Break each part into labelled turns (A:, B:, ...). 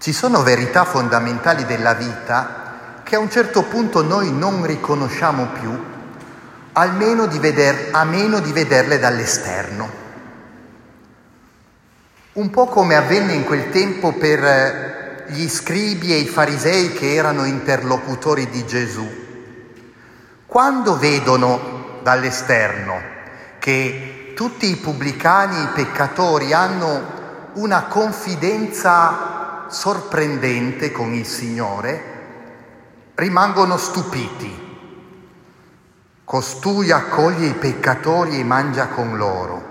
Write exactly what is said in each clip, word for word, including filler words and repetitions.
A: Ci sono verità fondamentali della vita che a un certo punto noi non riconosciamo più, almeno di veder, a meno di vederle dall'esterno. Un po' come avvenne in quel tempo per gli scribi e i farisei che erano interlocutori di Gesù. Quando vedono dall'esterno che tutti i pubblicani e i peccatori hanno una confidenza sorprendente con il Signore, rimangono stupiti. Costui accoglie i peccatori e mangia con loro.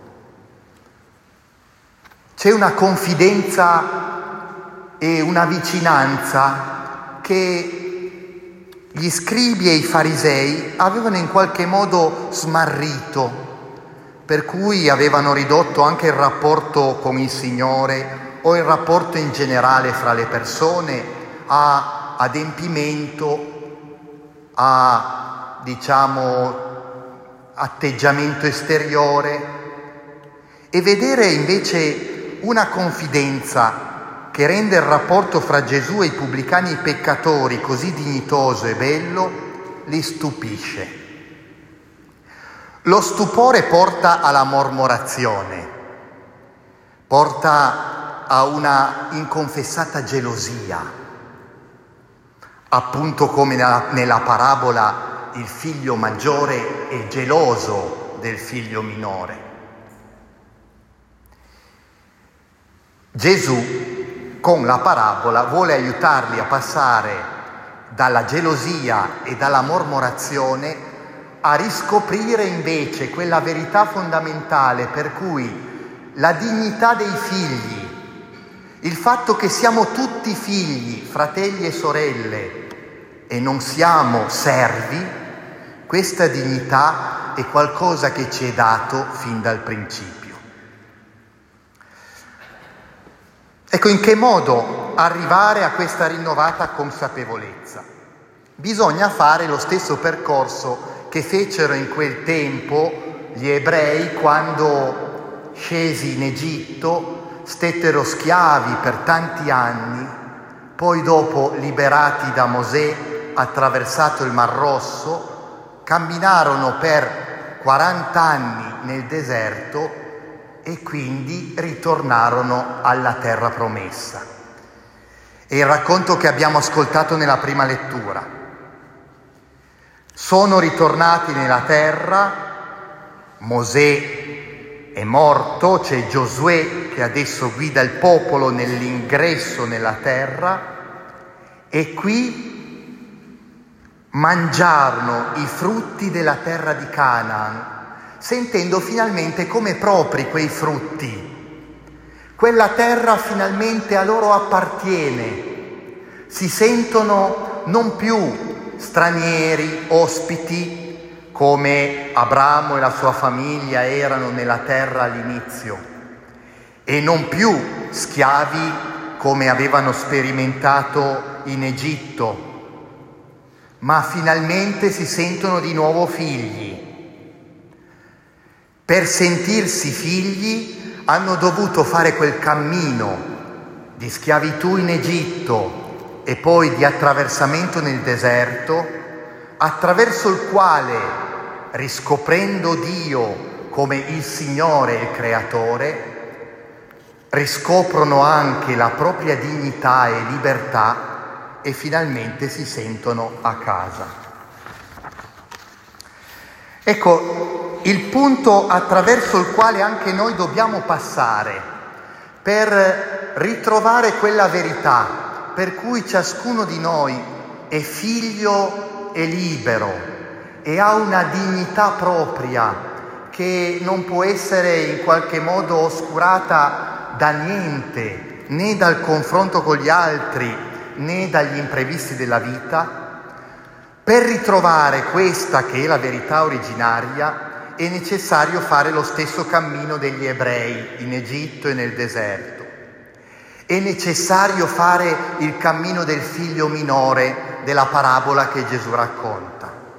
A: C'è una confidenza e una vicinanza che gli scribi e i farisei avevano in qualche modo smarrito, per cui avevano ridotto anche il rapporto con il Signore o il rapporto in generale fra le persone a adempimento, a, diciamo, atteggiamento esteriore, e vedere invece una confidenza che rende il rapporto fra Gesù e i pubblicani e i peccatori così dignitoso e bello, li stupisce. Lo stupore porta alla mormorazione, porta a una inconfessata gelosia, appunto come nella, nella parabola il figlio maggiore è geloso del figlio minore. Gesù con la parabola vuole aiutarli a passare dalla gelosia e dalla mormorazione a riscoprire invece quella verità fondamentale per cui la dignità dei figli, il fatto che siamo tutti figli, fratelli e sorelle, e non siamo servi, questa dignità è qualcosa che ci è dato fin dal principio. Ecco, in che modo arrivare a questa rinnovata consapevolezza? Bisogna fare lo stesso percorso che fecero in quel tempo gli ebrei quando scesi in Egitto, stettero schiavi per tanti anni, poi dopo liberati da Mosè, attraversato il Mar Rosso, camminarono per quaranta anni nel deserto e quindi ritornarono alla terra promessa. È il racconto che abbiamo ascoltato nella prima lettura. Sono ritornati nella terra, Mosè è morto, c'è Giosuè che adesso guida il popolo nell'ingresso nella terra, e qui mangiarono i frutti della terra di Canaan, sentendo finalmente come propri quei frutti. Quella terra finalmente a loro appartiene, si sentono non più stranieri, ospiti, come Abramo e la sua famiglia erano nella terra all'inizio, e non più schiavi come avevano sperimentato in Egitto, ma finalmente si sentono di nuovo figli. Per sentirsi figli hanno dovuto fare quel cammino di schiavitù in Egitto e poi di attraversamento nel deserto, attraverso il quale, riscoprendo Dio come il Signore e il Creatore, riscoprono anche la propria dignità e libertà e finalmente si sentono a casa. Ecco, il punto attraverso il quale anche noi dobbiamo passare per ritrovare quella verità per cui ciascuno di noi è figlio e libero e ha una dignità propria che non può essere in qualche modo oscurata da niente, né dal confronto con gli altri, né dagli imprevisti della vita. Per ritrovare questa che è la verità originaria è necessario fare lo stesso cammino degli ebrei in Egitto e nel deserto. È necessario fare il cammino del figlio minore della parabola che Gesù racconta.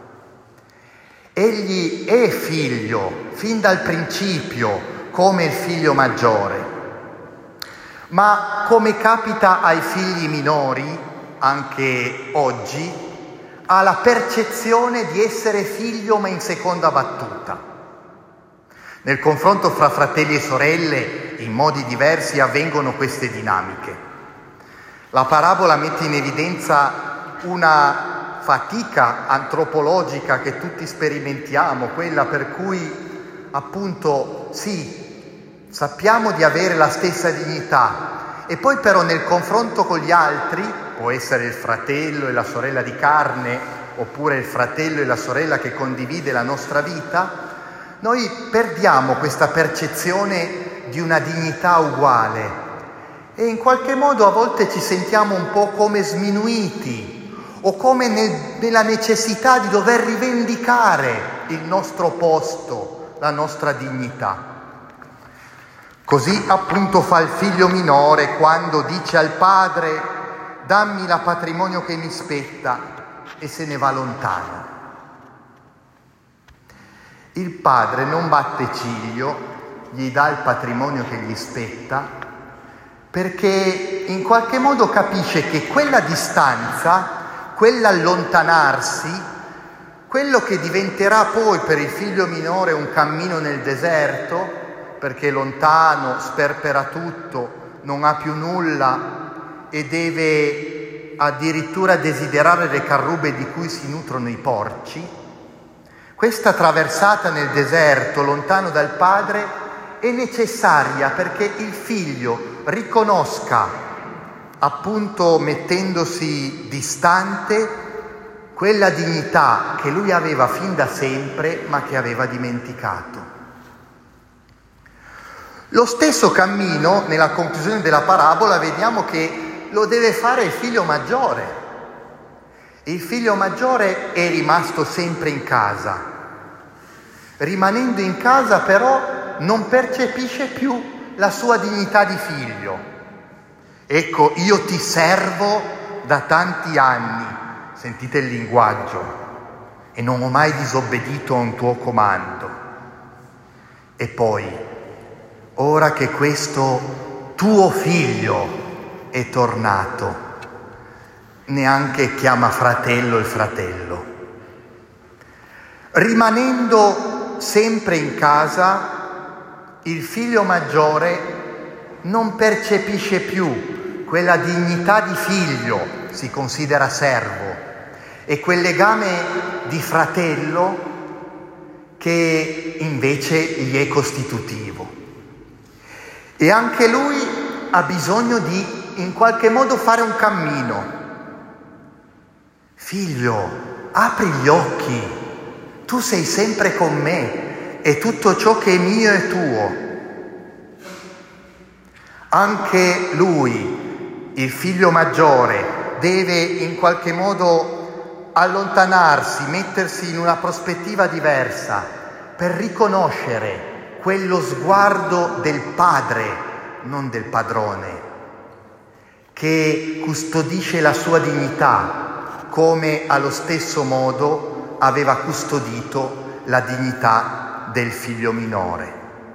A: Egli è figlio fin dal principio, come il figlio maggiore. Ma come capita ai figli minori, anche oggi, ha la percezione di essere figlio ma in seconda battuta. Nel confronto fra fratelli e sorelle, in modi diversi, avvengono queste dinamiche. La parabola mette in evidenza una fatica antropologica che tutti sperimentiamo, quella per cui appunto sì, sappiamo di avere la stessa dignità e poi però nel confronto con gli altri, può essere il fratello e la sorella di carne oppure il fratello e la sorella che condivide la nostra vita, noi perdiamo questa percezione di una dignità uguale e in qualche modo a volte ci sentiamo un po' come sminuiti o come nel, nella necessità di dover rivendicare il nostro posto, la nostra dignità. Così appunto fa il figlio minore quando dice al padre: dammi il patrimonio che mi spetta, e se ne va lontano. Il padre non batte ciglio, gli dà il patrimonio che gli spetta, perché in qualche modo capisce che quella distanza, quell'allontanarsi, quello che diventerà poi per il figlio minore un cammino nel deserto, perché lontano, sperpera tutto, non ha più nulla e deve addirittura desiderare le carrube di cui si nutrono i porci, questa traversata nel deserto, lontano dal padre, è necessaria perché il figlio riconosca, appunto mettendosi distante, quella dignità che lui aveva fin da sempre ma che aveva dimenticato. Lo stesso cammino, nella conclusione della parabola, vediamo che lo deve fare il figlio maggiore. Il figlio maggiore è rimasto sempre in casa. Rimanendo in casa però non percepisce più la sua dignità di figlio. Ecco, io ti servo da tanti anni, sentite il linguaggio, e non ho mai disobbedito a un tuo comando. E poi, ora che questo tuo figlio è tornato, neanche chiama fratello il fratello. Rimanendo sempre in casa, il figlio maggiore non percepisce più quella dignità di figlio, si considera servo, e quel legame di fratello che invece gli è costitutivo. E anche lui ha bisogno di, in qualche modo, fare un cammino. Figlio, apri gli occhi, tu sei sempre con me e tutto ciò che è mio è tuo. Anche lui, il figlio maggiore, deve in qualche modo allontanarsi, mettersi in una prospettiva diversa per riconoscere quello sguardo del padre, non del padrone, che custodisce la sua dignità, come allo stesso modo aveva custodito la dignità del figlio minore.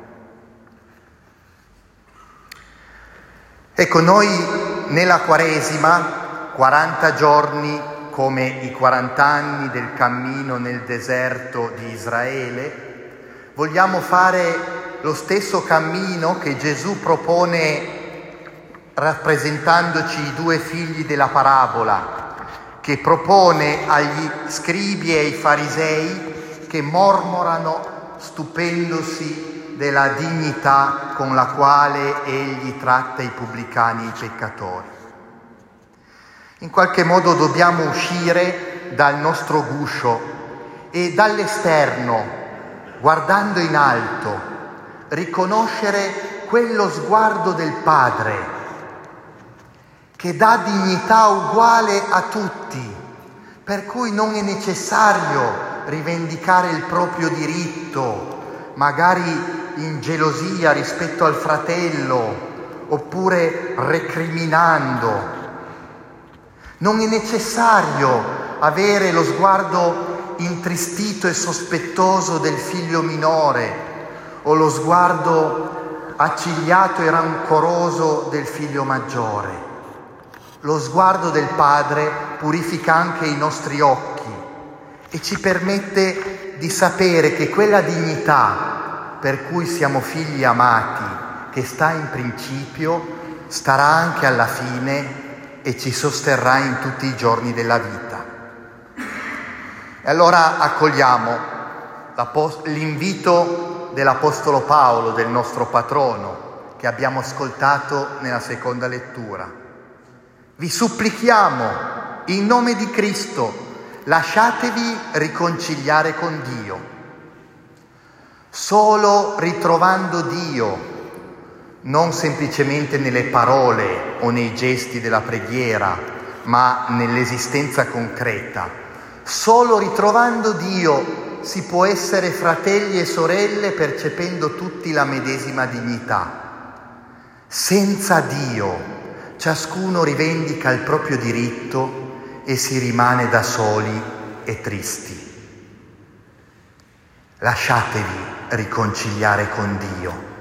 A: Ecco, noi nella Quaresima, quaranta giorni come i quaranta anni del cammino nel deserto di Israele, vogliamo fare lo stesso cammino che Gesù propone rappresentandoci i due figli della parabola, che propone agli scribi e ai farisei che mormorano stupendosi della dignità con la quale egli tratta i pubblicani e i peccatori. In qualche modo dobbiamo uscire dal nostro guscio e dall'esterno, guardando in alto, riconoscere quello sguardo del Padre che dà dignità uguale a tutti, per cui non è necessario rivendicare il proprio diritto, magari in gelosia rispetto al fratello, oppure recriminando. Non è necessario avere lo sguardo intristito e sospettoso del figlio minore o lo sguardo accigliato e rancoroso del figlio maggiore. Lo sguardo del Padre purifica anche i nostri occhi e ci permette di sapere che quella dignità per cui siamo figli amati, che sta in principio, starà anche alla fine e ci sosterrà in tutti i giorni della vita. E allora accogliamo l'invito dell'Apostolo Paolo, del nostro patrono, che abbiamo ascoltato nella seconda lettura. Vi supplichiamo, in nome di Cristo, lasciatevi riconciliare con Dio. Solo ritrovando Dio, non semplicemente nelle parole o nei gesti della preghiera, ma nell'esistenza concreta, solo ritrovando Dio si può essere fratelli e sorelle percependo tutti la medesima dignità. Senza Dio, ciascuno rivendica il proprio diritto e si rimane da soli e tristi. Lasciatevi riconciliare con Dio.